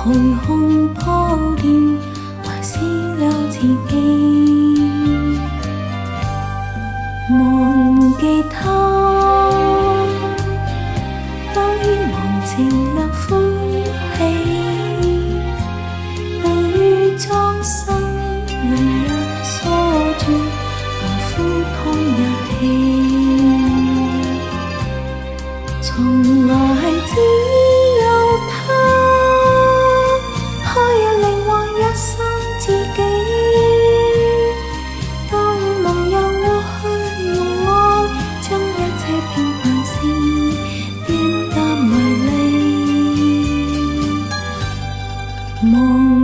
虛空鋪墊，還是留自己。忘記他，當願忘情勒歡喜，對於蒼生明日鎖住，勞苦痛日氣。從來只有他，可以令我一生知己。當夢又抹去用愛，將一切平凡事變得迷離。